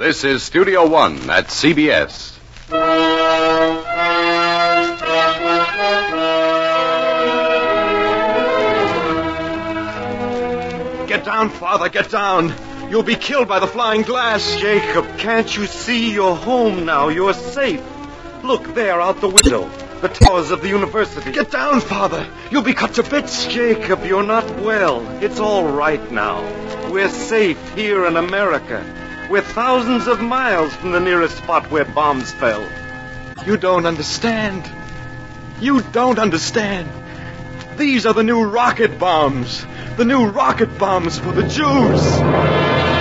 This is Studio One at CBS. Get down, Father, get down. You'll be killed by the flying glass. Jacob, can't you see you're home now? You're safe. Look there out the window. The towers of the university. Get down, Father. You'll be cut to bits. Jacob, you're not well. It's all right now. We're safe here in America. We're thousands of miles from the nearest spot where bombs fell. You don't understand. You don't understand. These are the new rocket bombs. The new rocket bombs for the Jews.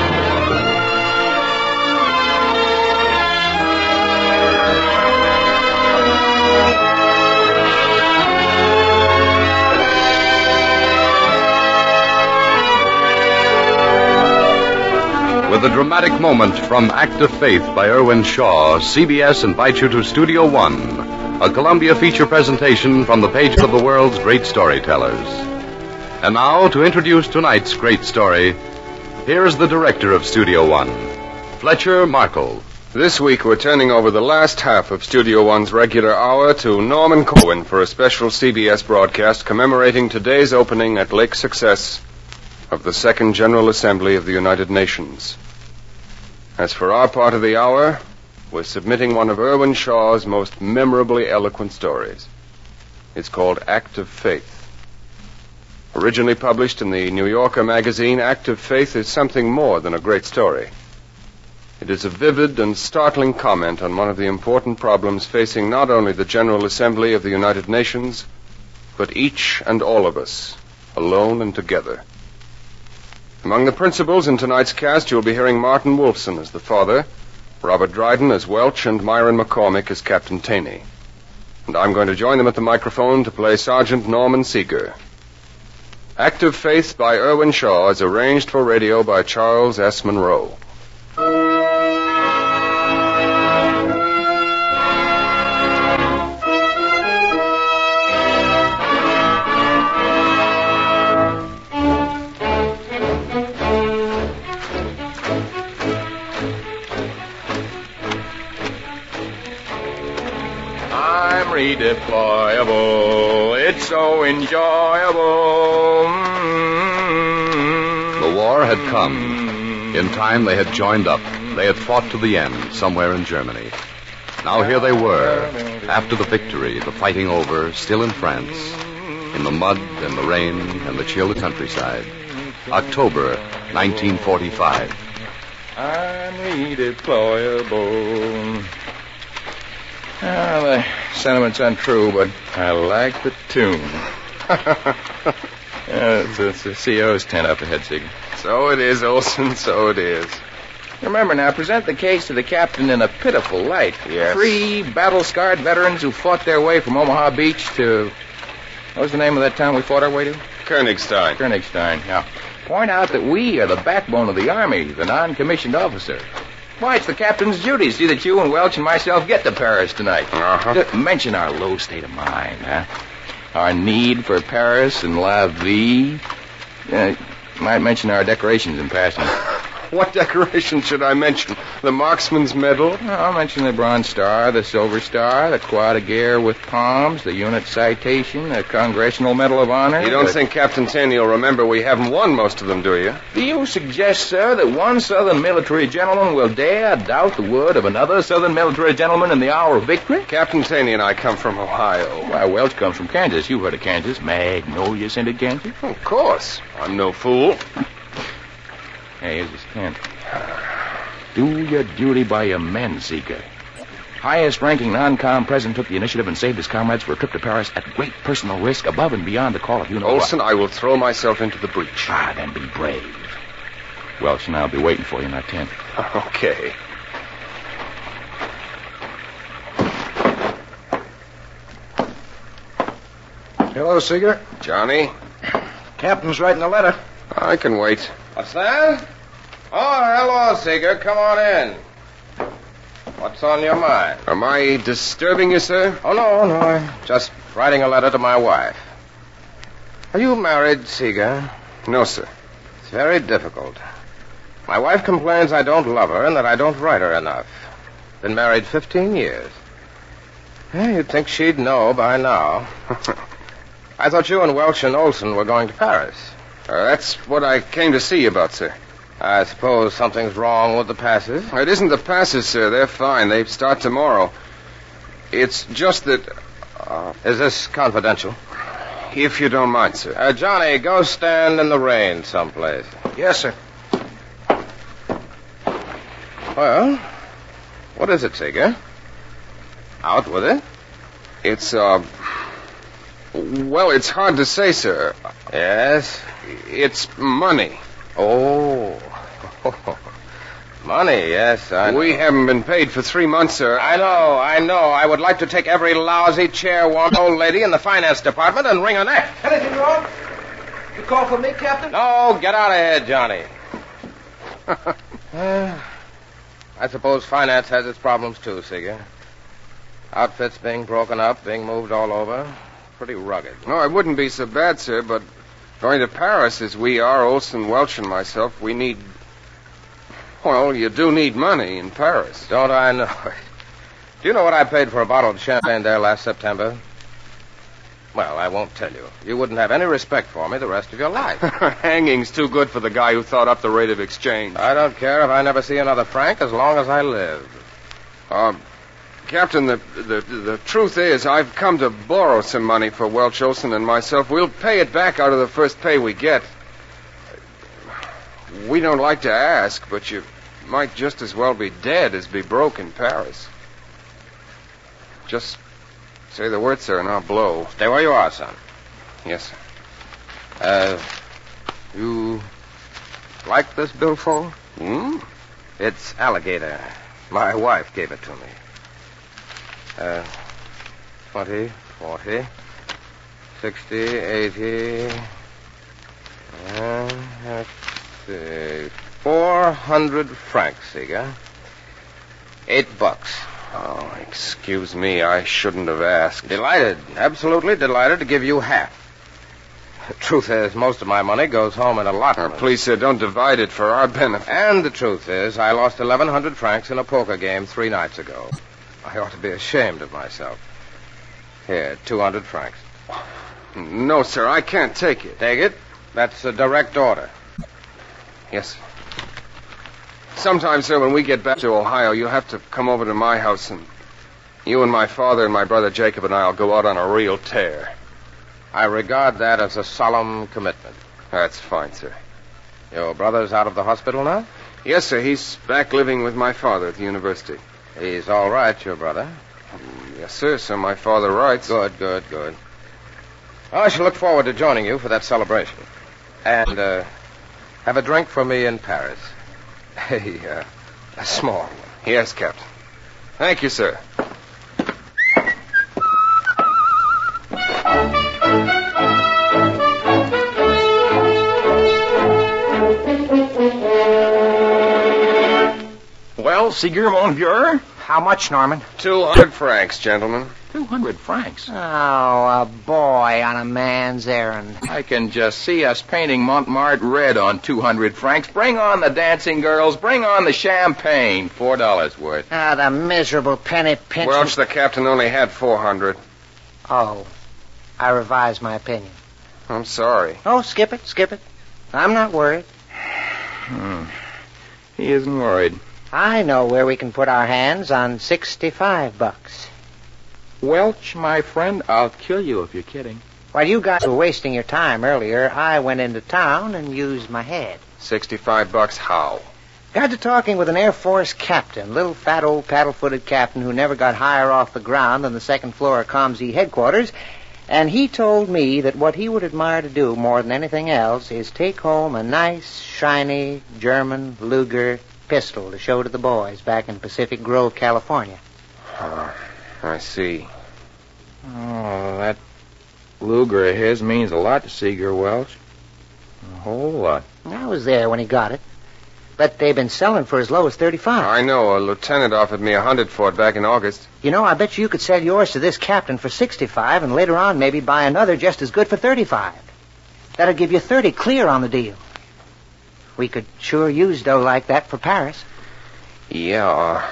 With a dramatic moment from Act of Faith by Irwin Shaw, CBS invites you to Studio One, a Columbia feature presentation from the pages of the world's great storytellers. And now, to introduce tonight's great story, here's the director of Studio One, Fletcher Markle. This week we're turning over the last half of Studio One's regular hour to Norman Cohen for a special CBS broadcast commemorating today's opening at Lake Success of the Second General Assembly of the United Nations. As for our part of the hour, we're submitting one of Irwin Shaw's most memorably eloquent stories. It's called Act of Faith. Originally published in the New Yorker magazine, Act of Faith is something more than a great story. It is a vivid and startling comment on one of the important problems facing not only the General Assembly of the United Nations, but each and all of us, alone and together. Among the principals in tonight's cast, you'll be hearing Martin Wolfson as the father, Robert Dryden as Welch, and Myron McCormick as Captain Taney. And I'm going to join them at the microphone to play Sergeant Norman Seeger. Act of Faith by Irwin Shaw is arranged for radio by Charles S. Monroe. Redeployable, it's so enjoyable. The war had come. In time, they had joined up. They had fought to the end, somewhere in Germany. Now here they were, after the victory, the fighting over, still in France, in the mud and the rain and the chill countryside. October 1945. I'm redeployable. Well, the sentiment's untrue, but I like the tune. It's the CO's tent up ahead, Seeger. So it is, Olson, so it is. Remember now, present the case to the captain in a pitiful light. Yes. 3 battle-scarred veterans who fought their way from Omaha Beach to... What was the name of that town we fought our way to? Königstein. Königstein, yeah. Point out that we are the backbone of the Army, the non-commissioned officer. Why, it's the captain's duty to see that you and Welch and myself get to Paris tonight. Uh-huh. Mention our low state of mind, huh? Our need for Paris and La Vie. Might mention our decorations in passing. What decorations should I mention? The Marksman's Medal? I'll mention the Bronze Star, the Silver Star, the Croix de Guerre with palms, the Unit Citation, the Congressional Medal of Honor. You don't think Captain Taney will remember we haven't won most of them, do you? Do you suggest, sir, that one Southern military gentleman will dare doubt the word of another Southern military gentleman in the hour of victory? Captain Taney and I come from Ohio. Why, Welch comes from Kansas. You've heard of Kansas. Magnolia scented Kansas. Of course. I'm no fool. Hey, here's his tent. Do your duty by your men, Seeger. Highest-ranking non-com president took the initiative and saved his comrades for a trip to Paris at great personal risk, above and beyond the call of you-know-what. Olson, I will throw myself into the breach. Then be brave. Welch and I'll be waiting for you in our tent. Okay. Hello, Seeger. Johnny? Captain's writing a letter. I can wait. What's that? Oh, hello, Seeger. Come on in. What's on your mind? Am I disturbing you, sir? Oh, no. I'm just writing a letter to my wife. Are you married, Seeger? No, sir. It's very difficult. My wife complains I don't love her and that I don't write her enough. Been married 15 years. You'd think she'd know by now. I thought you and Welch and Olson were going to Paris. That's what I came to see you about, sir. I suppose something's wrong with the passes. It isn't the passes, sir. They're fine. They start tomorrow. It's just that... Is this confidential? If you don't mind, sir. Johnny, go stand in the rain someplace. Yes, sir. Well, what is it, Seeger? Out with it? It's, well, it's hard to say, sir. Yes? It's money. Oh. Money, yes, I know. We haven't been paid for 3 months, sir. I know. I would like to take every lousy chair-warm old lady in the finance department and wring her neck. Anything wrong? You call for me, Captain? No, get out of here, Johnny. I suppose finance has its problems, too, Seeger. Outfits being broken up, being moved all over. Pretty rugged. No, it wouldn't be so bad, sir, but going to Paris as we are, Olson, Welch, and myself, we need... Well, you do need money in Paris. Don't I know it? Do you know what I paid for a bottle of champagne there last September? Well, I won't tell you. You wouldn't have any respect for me the rest of your life. Hanging's too good for the guy who thought up the rate of exchange. I don't care if I never see another franc as long as I live. Captain, the truth is I've come to borrow some money for Welch, Olson, and myself. We'll pay it back out of the first pay we get. We don't like to ask, but you might just as well be dead as be broke in Paris. Just say the word, sir, and I'll blow. Stay where you are, son. Yes, sir. You like this billfold? Hmm? It's alligator. My wife gave it to me. 20, 40, 60, 80... let's see... 400 francs, Seeger. $8. Oh, excuse me. I shouldn't have asked. Delighted. Absolutely delighted to give you half. The truth is, most of my money goes home in allotment. Please, sir, don't divide it for our benefit. And the truth is, I lost 1,100 francs in a poker game 3 nights ago. I ought to be ashamed of myself. Here, 200 francs. No, sir, I can't take it. Take it? That's a direct order. Yes, sir. Sometime, sir, when we get back to Ohio, you'll have to come over to my house, and you and my father and my brother Jacob and I will go out on a real tear. I regard that as a solemn commitment. That's fine, sir. Your brother's out of the hospital now? Yes, sir. He's back living with my father at the university. He's all right, your brother? Yes, sir. So my father writes. Good. Well, I shall look forward to joining you for that celebration. And, have a drink for me in Paris. A small one. Yes, Captain. Thank you, sir. Well, Seeger, mon vieux? How much, Norman? 200 francs, gentlemen. 200 francs. Oh, a boy on a man's errand. I can just see us painting Montmartre red on 200 francs. Bring on the dancing girls. Bring on the champagne. $4 worth. Ah, the miserable penny pincher. Welch, the captain only had 400. Oh, I revised my opinion. I'm sorry. Oh, skip it. I'm not worried. He isn't worried. I know where we can put our hands on $65. Welch, my friend, I'll kill you if you're kidding. While you guys were wasting your time earlier, I went into town and used my head. $65 how? Got to talking with an Air Force captain, little fat old paddle-footed captain who never got higher off the ground than the second floor of COMZ headquarters, and he told me that what he would admire to do more than anything else is take home a nice, shiny German Luger pistol to show to the boys back in Pacific Grove, California. I see. Oh, that Luger of his means a lot to Seeger, Welch. A whole lot. I was there when he got it. But they've been selling for as low as $35. I know. A lieutenant offered me 100 for it back in August. You know, I bet you could sell yours to this captain for $65 and later on maybe buy another just as good for $35. That'll give you $30 clear on the deal. We could sure use dough like that for Paris. Yeah.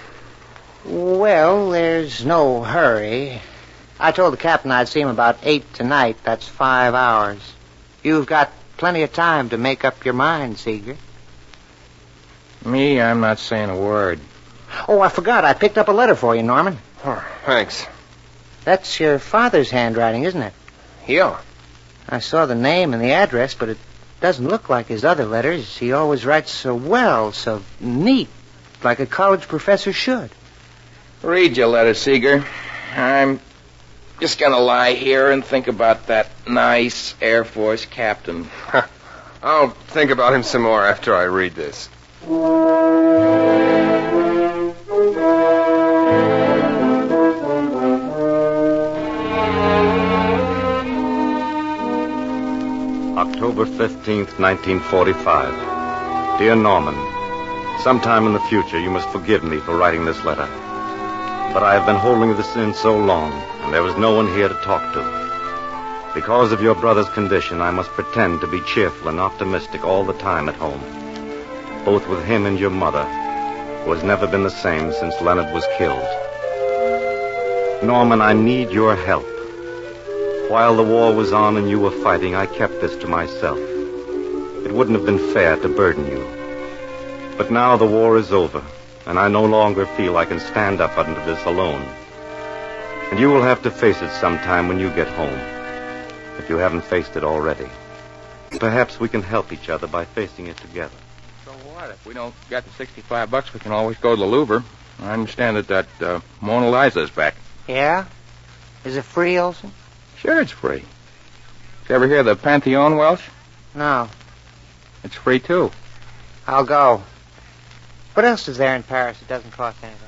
Well, there's no hurry. I told the captain I'd see him about 8 tonight. That's 5 hours. You've got plenty of time to make up your mind, Seeger. Me, I'm not saying a word. Oh, I forgot. I picked up a letter for you, Norman. Oh, thanks. That's your father's handwriting, isn't it? Yeah. I saw the name and the address, but it doesn't look like his other letters. He always writes so well, so neat, like a college professor should. Read your letter, Seeger. I'm just going to lie here and think about that nice Air Force captain. I'll think about him some more after I read this. October 15th, 1945. Dear Norman, sometime in the future you must forgive me for writing this letter. But I have been holding this in so long, and there was no one here to talk to. Because of your brother's condition, I must pretend to be cheerful and optimistic all the time at home, both with him and your mother, who has never been the same since Leonard was killed. Norman, I need your help. While the war was on and you were fighting, I kept this to myself. It wouldn't have been fair to burden you. But now the war is over, and I no longer feel I can stand up under this alone. And you will have to face it sometime when you get home, if you haven't faced it already. Perhaps we can help each other by facing it together. So what? If we don't get the $65, we can always go to the Louvre. I understand that Mona Lisa's back. Yeah? Is it free, Olson? Sure, it's free. Did you ever hear of the Pantheon, Welsh? No. It's free, too. I'll go. What else is there in Paris that doesn't cost anything?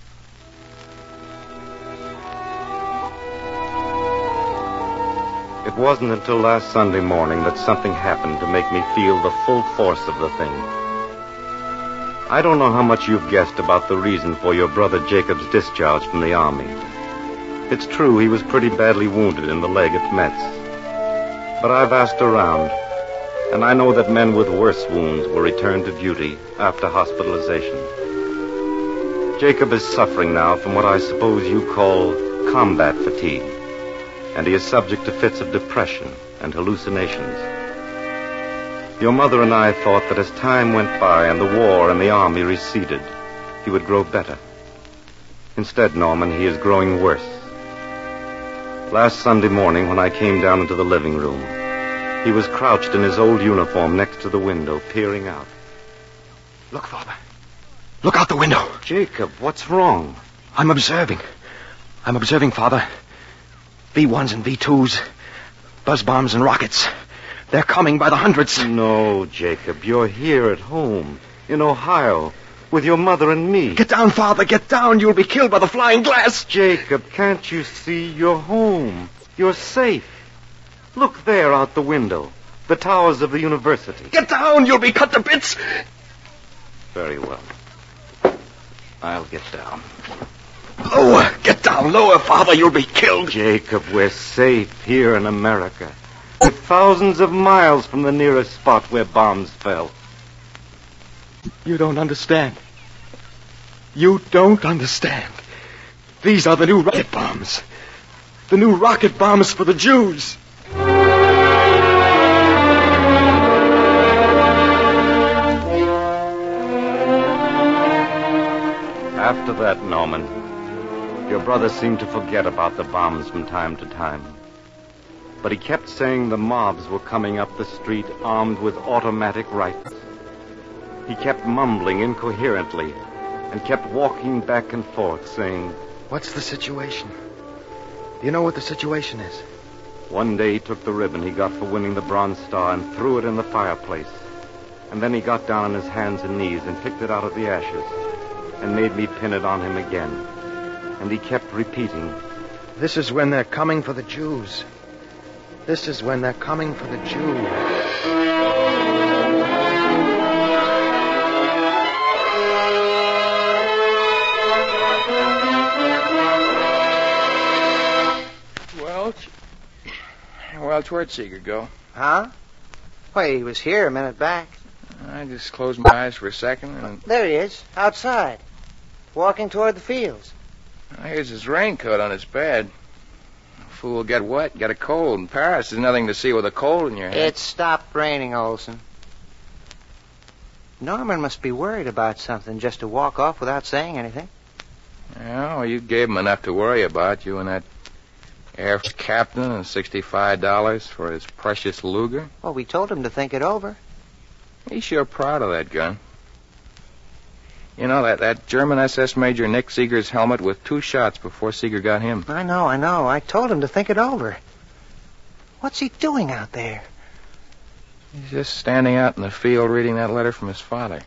It wasn't until last Sunday morning that something happened to make me feel the full force of the thing. I don't know how much you've guessed about the reason for your brother Jacob's discharge from the Army. It's true he was pretty badly wounded in the leg at Metz. But I've asked around, and I know that men with worse wounds were returned to duty after hospitalization. Jacob is suffering now from what I suppose you call combat fatigue, and he is subject to fits of depression and hallucinations. Your mother and I thought that as time went by and the war and the Army receded, he would grow better. Instead, Norman, he is growing worse. Last Sunday morning, when I came down into the living room, he was crouched in his old uniform next to the window, peering out. Look, Father. Look out the window. Jacob, what's wrong? I'm observing, Father. V-1s and V-2s, buzz bombs and rockets. They're coming by the hundreds. No, Jacob, you're here at home, in Ohio, with your mother and me. Get down, Father, get down. You'll be killed by the flying glass. Jacob, can't you see you're home? You're safe. Look there out the window, the towers of the university. Get down, you'll be cut to bits. Very well. I'll get down. Lower, get down, lower, Father, you'll be killed. Jacob, we're safe here in America. We're thousands of miles from the nearest spot where bombs fell. You don't understand. You don't understand. These are the new rocket bombs. The new rocket bombs for the Jews. After that, Norman, your brother seemed to forget about the bombs from time to time. But he kept saying the mobs were coming up the street armed with automatic rifles. He kept mumbling incoherently and kept walking back and forth, saying, What's the situation? Do you know what the situation is? One day he took the ribbon he got for winning the Bronze Star and threw it in the fireplace. And then he got down on his hands and knees and picked it out of the ashes and made me pin it on him again. And he kept repeating, This is when they're coming for the Jews. This is when they're coming for the Jews. Welch, where'd Seeger go? Huh? Why, he was here a minute back. I just closed my eyes for a second and... There he is, outside, walking toward the fields. Here's his raincoat on his bed. Fool will get wet, get a cold. In Paris, there's nothing to see with a cold in your head. It stopped raining, Olson. Norman must be worried about something just to walk off without saying anything. Yeah, well, you gave him enough to worry about, you and that air captain, and $65 for his precious Luger. Well, we told him to think it over. He's sure proud of that gun. You know, that German SS Major Nick Seeger's helmet with 2 shots before Seeger got him. I know. I told him to think it over. What's he doing out there? He's just standing out in the field reading that letter from his father.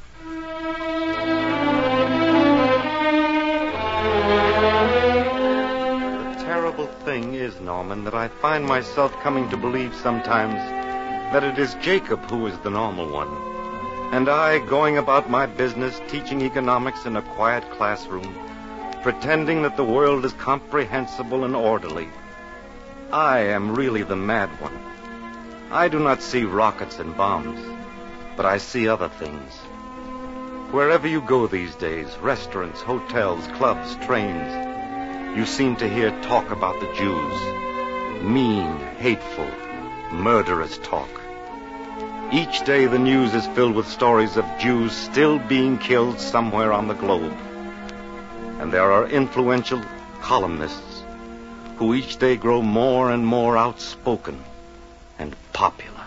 The terrible thing is, Norman, that I find myself coming to believe sometimes that it is Jacob who is the normal one. And I, going about my business, teaching economics in a quiet classroom, pretending that the world is comprehensible and orderly. I am really the mad one. I do not see rockets and bombs, but I see other things. Wherever you go these days, restaurants, hotels, clubs, trains, you seem to hear talk about the Jews. Mean, hateful, murderous talk. Each day the news is filled with stories of Jews still being killed somewhere on the globe. And there are influential columnists who each day grow more and more outspoken and popular.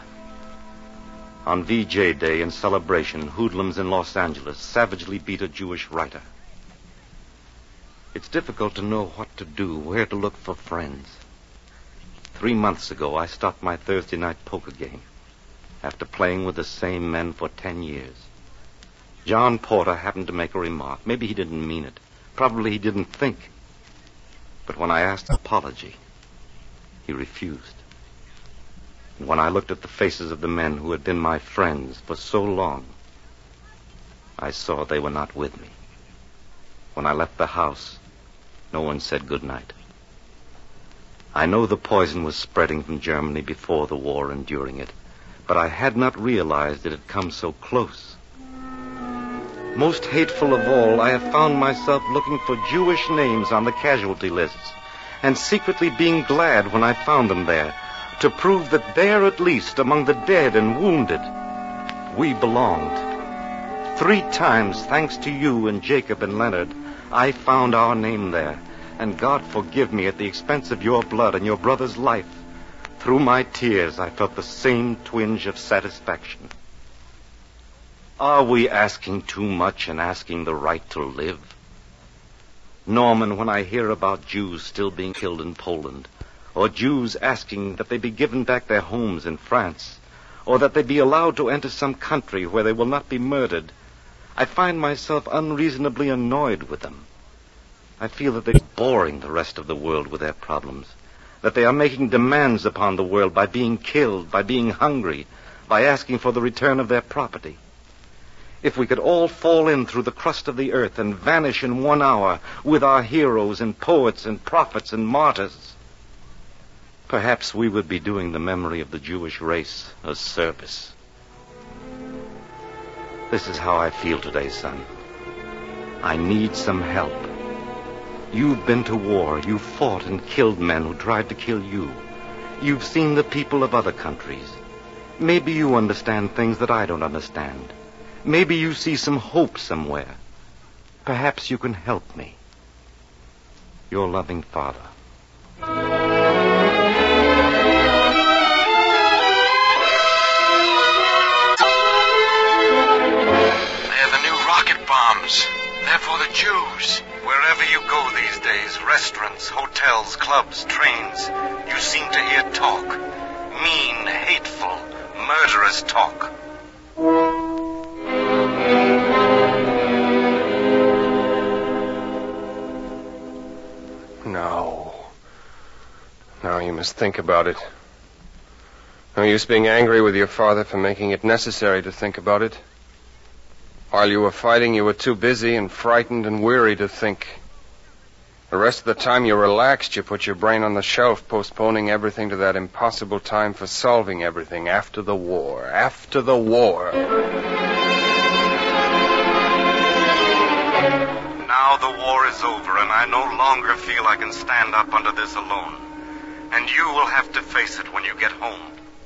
On VJ Day in celebration, hoodlums in Los Angeles savagely beat a Jewish writer. It's difficult to know what to do, where to look for friends. 3 months ago, I stopped my Thursday night poker game after playing with the same men for 10 years. John Porter happened to make a remark. Maybe he didn't mean it. Probably he didn't think. But when I asked an apology, he refused. And when I looked at the faces of the men who had been my friends for so long, I saw they were not with me. When I left the house, no one said good night. I know the poison was spreading from Germany before the war and during it, but I had not realized it had come so close. Most hateful of all, I have found myself looking for Jewish names on the casualty lists, and secretly being glad when I found them there, to prove that there, at least, among the dead and wounded, we belonged. 3 times, thanks to you and Jacob and Leonard, I found our name there, and God forgive me at the expense of your blood and your brother's life. Through my tears, I felt the same twinge of satisfaction. Are we asking too much and asking the right to live? Norman, when I hear about Jews still being killed in Poland, or Jews asking that they be given back their homes in France, or that they be allowed to enter some country where they will not be murdered, I find myself unreasonably annoyed with them. I feel that they're boring the rest of the world with their problems, that they are making demands upon the world by being killed, by being hungry, by asking for the return of their property. If we could all fall in through the crust of the earth and vanish in 1 hour with our heroes and poets and prophets and martyrs, perhaps we would be doing the memory of the Jewish race a service. This is how I feel today, son. I need some help. You've been to war. You've fought and killed men who tried to kill you. You've seen the people of other countries. Maybe you understand things that I don't understand. Maybe you see some hope somewhere. Perhaps you can help me. Your loving father. They're the new rocket bombs. They're for the Jews. Wherever you go these days, restaurants, hotels, clubs, trains, you seem to hear talk. Mean, hateful, murderous talk. No, you must think about it. No use being angry with your father for making it necessary to think about it. While you were fighting, you were too busy and frightened and weary to think. The rest of the time you relaxed, you put your brain on the shelf, postponing everything to that impossible time for solving everything after the war. After the war. Now the war is over, and I no longer feel I can stand up under this alone. And you will have to face it when you get home.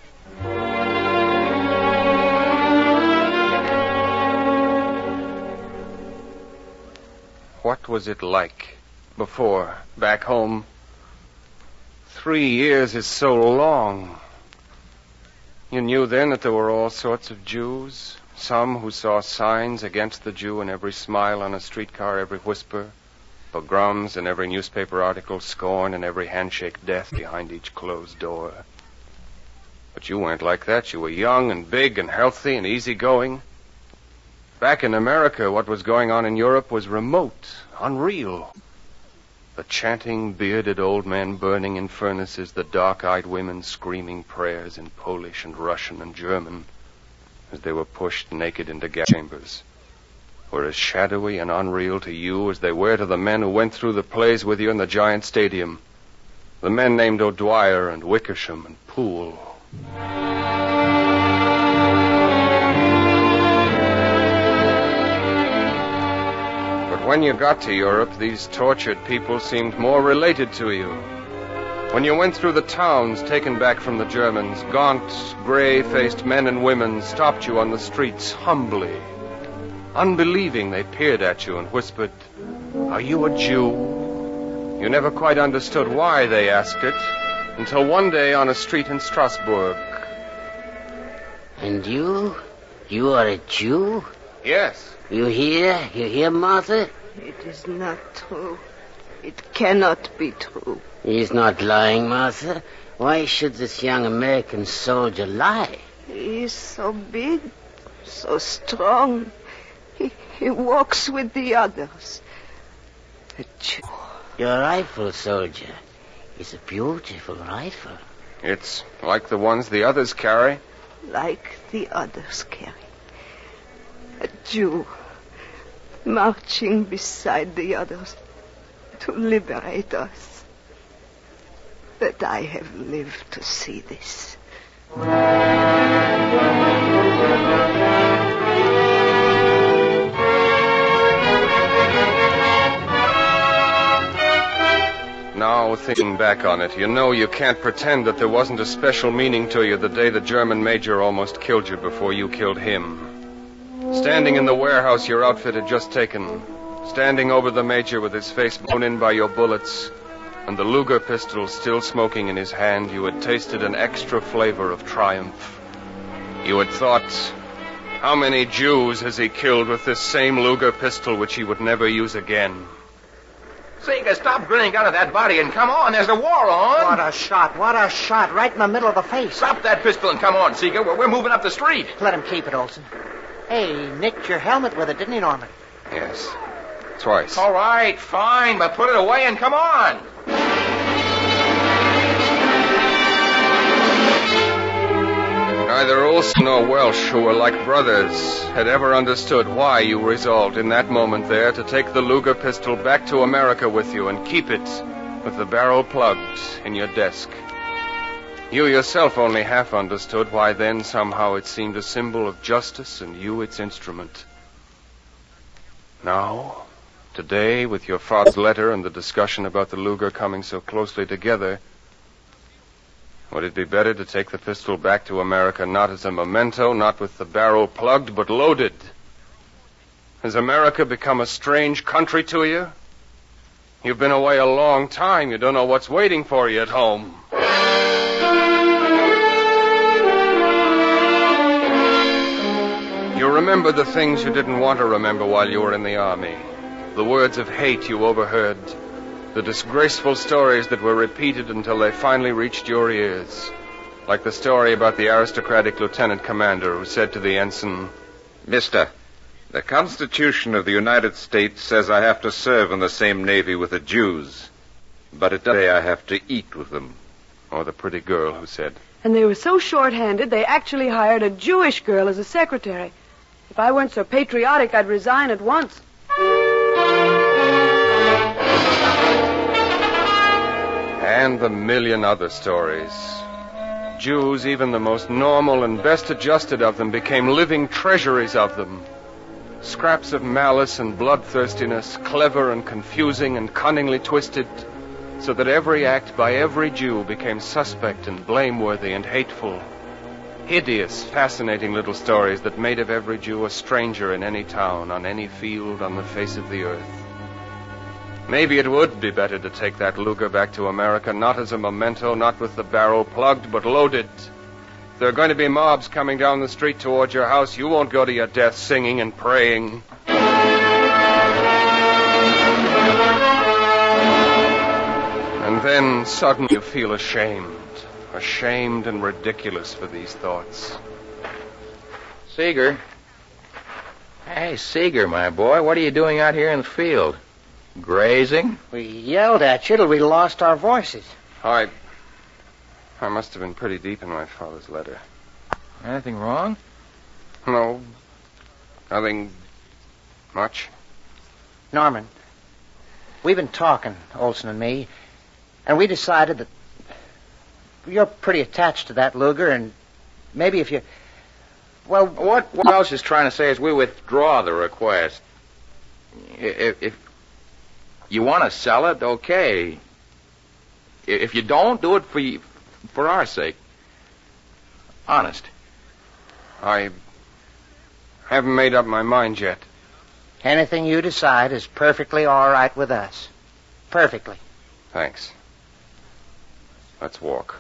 What was it like before, back home? 3 years is so long. You knew then that there were all sorts of Jews. Some who saw signs against the Jew in every smile on a streetcar, every whisper, pogroms in every newspaper article, scorn in every handshake, death behind each closed door. But you weren't like that. You were young and big and healthy and easygoing. Back in America, what was going on in Europe was remote, unreal. The chanting, bearded old men burning in furnaces, the dark-eyed women screaming prayers in Polish and Russian and German as they were pushed naked into gas chambers, were as shadowy and unreal to you as they were to the men who went through the plays with you in the giant stadium, the men named O'Dwyer and Wickersham and Poole. But when you got to Europe, these tortured people seemed more related to you. When you went through the towns taken back from the Germans, gaunt, gray-faced men and women stopped you on the streets humbly. Unbelieving, they peered at you and whispered, "Are you a Jew?" You never quite understood why they asked it, until one day on a street in Strasbourg. And you? You are a Jew? Yes. You hear? You hear, Martha? It is not true. It cannot be true. He's not lying, Martha. Why should this young American soldier lie? He is so big, so strong. He walks with the others. A Jew. Your rifle, soldier, is a beautiful rifle. It's like the ones the others carry. Like the others carry. A Jew marching beside the others to liberate us. But I have lived to see this. Now, thinking back on it, you know you can't pretend that there wasn't a special meaning to you the day the German major almost killed you before you killed him. Standing in the warehouse your outfit had just taken, standing over the major with his face blown in by your bullets, and the Luger pistol still smoking in his hand, you had tasted an extra flavor of triumph. You had thought, how many Jews has he killed with this same Luger pistol which he would never use again? Seeger, stop grinning out of that body and come on. There's a war on. What a shot. What a shot. Right in the middle of the face. Stop that pistol and come on, Seeger. We're moving up the street. Let him keep it, Olson. Hey, he nicked your helmet with it, didn't he, Norman? Yes. Twice. All right, fine, but put it away and come on. Neither Olson nor Welsh, who were like brothers, had ever understood why you resolved in that moment there to take the Luger pistol back to America with you and keep it with the barrel plugged in your desk. You yourself only half understood why then somehow it seemed a symbol of justice and you its instrument. Now, today, with your father's letter and the discussion about the Luger coming so closely together, would it be better to take the pistol back to America not as a memento, not with the barrel plugged, but loaded? Has America become a strange country to you? You've been away a long time. You don't know what's waiting for you at home. You remember the things you didn't want to remember while you were in the army. The words of hate you overheard. The disgraceful stories that were repeated until they finally reached your ears. Like the story about the aristocratic lieutenant commander who said to the ensign, "Mister, the Constitution of the United States says I have to serve in the same Navy with the Jews, but it doesn't say I have to eat with them." Or the pretty girl who said, "And they were so short-handed, they actually hired a Jewish girl as a secretary. If I weren't so patriotic, I'd resign at once." And the million other stories. Jews, even the most normal and best adjusted of them, became living treasuries of them. Scraps of malice and bloodthirstiness, clever and confusing and cunningly twisted, so that every act by every Jew became suspect and blameworthy and hateful. Hideous, fascinating little stories that made of every Jew a stranger in any town, on any field, on the face of the earth. Maybe it would be better to take that Luger back to America, not as a memento, not with the barrel plugged, but loaded. If there are going to be mobs coming down the street towards your house, you won't go to your death singing and praying. And then suddenly you feel ashamed and ridiculous for these thoughts. Seeger. Hey, Seeger, my boy, what are you doing out here in the field? Grazing? We yelled at you till we lost our voices. I must have been pretty deep in my father's letter. Anything wrong? No, nothing much. Norman, we've been talking, Olson and me, and we decided that you're pretty attached to that Luger, and maybe if you... Well, what Welch is trying to say is we withdraw the request. If you want to sell it, okay. If you don't, do it for our sake. Honest. I haven't made up my mind yet. Anything you decide is perfectly all right with us. Perfectly. Thanks. Let's walk.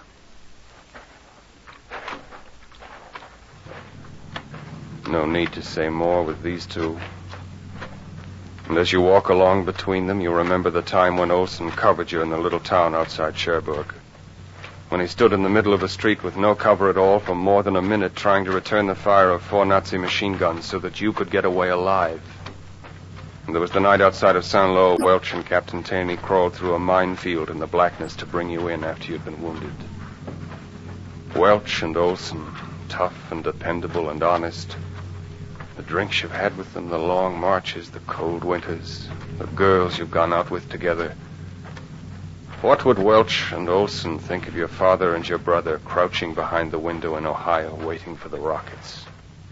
No need to say more with these two. And as you walk along between them, you remember the time when Olson covered you in the little town outside Cherbourg. When he stood in the middle of a street with no cover at all for more than a minute trying to return the fire of 4 Nazi machine guns so that you could get away alive. And there was the night outside of Saint-Lô, Welch and Captain Taney crawled through a minefield in the blackness to bring you in after you'd been wounded. Welch and Olson, tough and dependable and honest. The drinks you've had with them, the long marches, the cold winters, the girls you've gone out with together. What would Welch and Olson think of your father and your brother crouching behind the window in Ohio waiting for the rockets?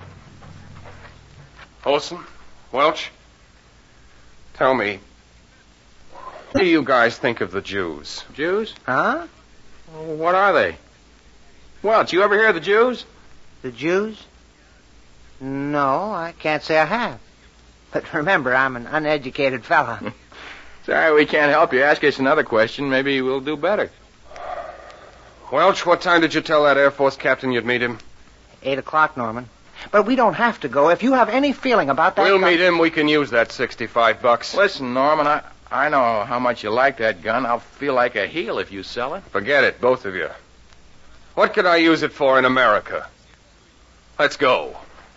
Olson? Welch? Tell me, what do you guys think of the Jews? Jews? Huh? What are they? Welch, you ever hear of the Jews? The Jews? No, I can't say I have. But remember, I'm an uneducated fella. Sorry, we can't help you. Ask us another question. Maybe we'll do better. Welch, what time did you tell that Air Force captain you'd meet him? 8 o'clock, Norman. But we don't have to go. If you have any feeling about that... We'll meet him. We can use that $65. Listen, Norman, I know how much you like that gun. I'll feel like a heel if you sell it. Forget it, both of you. What could I use it for in America? Let's go.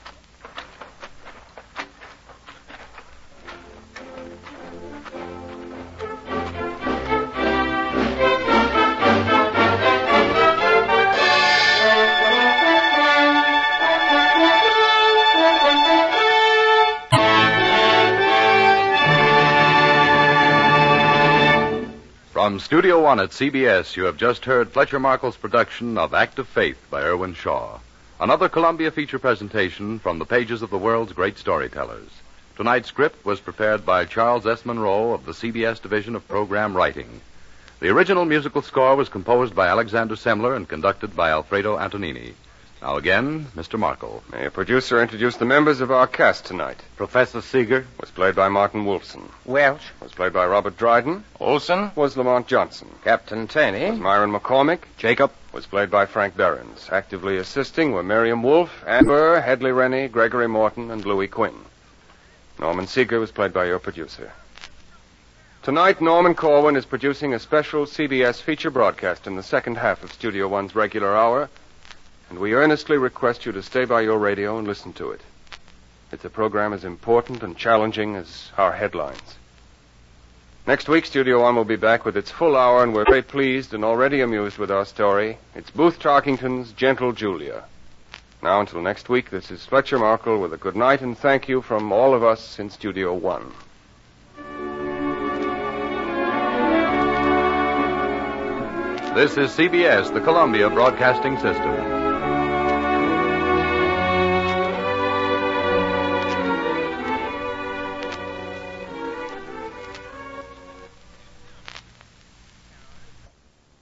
From Studio One at CBS, you have just heard Fletcher Markle's production of Act of Faith by Irwin Shaw. Another Columbia feature presentation from the pages of the world's great storytellers. Tonight's script was prepared by Charles S. Monroe of the CBS Division of Program Writing. The original musical score was composed by Alexander Semler and conducted by Alfredo Antonini. Now again, Mr. Markle. May a producer introduce the members of our cast tonight. Professor Seeger was played by Martin Wolfson. Welch Was played by Robert Dryden. Olson Was Lamont Johnson. Captain Taney Was Myron McCormick. Jacob Was played by Frank Behrens. Actively assisting were Miriam Wolfe, Amber, Hedley Rennie, Gregory Morton, and Louis Quinn. Norman Seeger was played by your producer. Tonight, Norman Corwin is producing a special CBS feature broadcast in the second half of Studio One's regular hour, and we earnestly request you to stay by your radio and listen to it. It's a program as important and challenging as our headlines. Next week, Studio One will be back with its full hour, and we're very pleased and already amused with our story. It's Booth Tarkington's Gentle Julia. Now, until next week, this is Fletcher Markle with a good night and thank you from all of us in Studio One. This is CBS, the Columbia Broadcasting System.